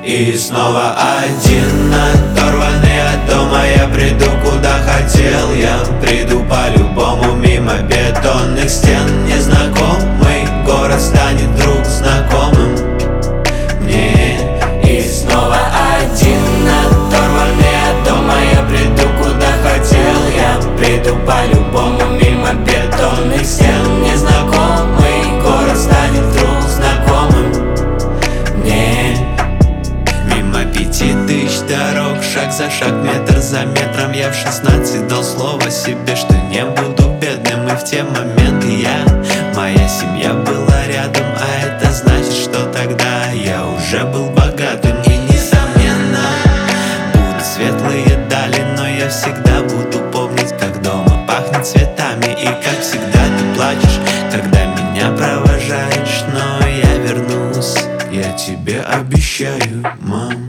И снова один, оторванный от дома. Я приду куда хотел, я приду по-любому. Мимо бетонных стен незнакомый город станет вдруг знакомым мне. И снова один, оторванный от дома. Я приду куда хотел, я приду по-любому. Мимо бетонных стен незнакомый город станет вдруг знакомым мне. Мимо 5000 дорог, шаг за шаг, метр за метром. Я в 16 дал слово себе, что не буду бедным. И в те моменты моя семья была рядом. А это значит, что тогда я уже был богатым. И несомненно будут светлые дали, но я всегда буду помнить, как дома пахнет цветами. И как всегда ты плачешь, когда меня провожаешь. Но я вернусь, я тебе обещаю, мам.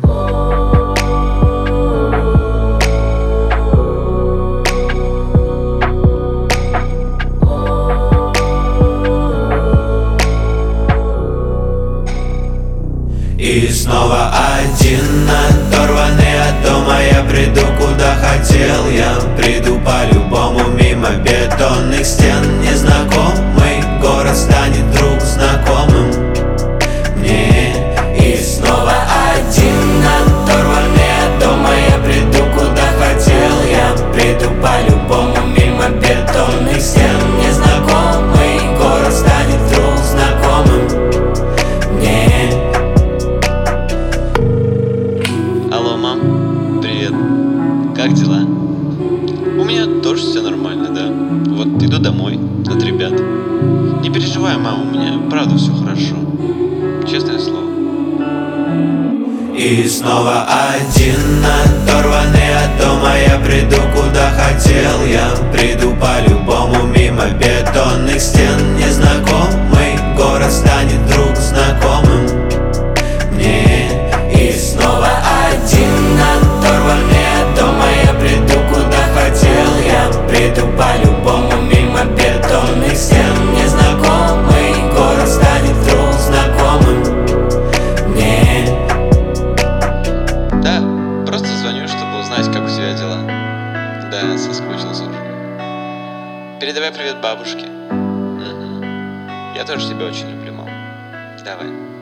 И снова один, оторванный от дома. Я приду куда хотел, я приду по-любому. Мимо бетонных стен незнакомый город станет вдруг знакомым мне. И снова один, оторванный от дома. Я приду куда хотел, я приду по-любому. Мимо бетонных стен незнакомый город станет вдруг знакомым мне. Алло, мам, привет. Как дела? У меня тоже все нормально, да. Вот иду домой от ребят. Не переживай, мам, у меня правда все хорошо. Честное слово. И снова один, оторванный от дома. Я приду куда хотел, я приду по-любому. Мимо бетонных стен незнакомый город станет вдруг знакомым мне. И снова один, оторванный от дома. Я приду куда хотел, я приду по-любому. Мимо бетонных стен незнакомый город станет вдруг знакомым мне. Да, просто звоню, чтобы узнать, как у тебя дела. Да, соскучился уже. Передавай привет бабушке. Угу. Я тоже тебя очень люблю, мам. Давай.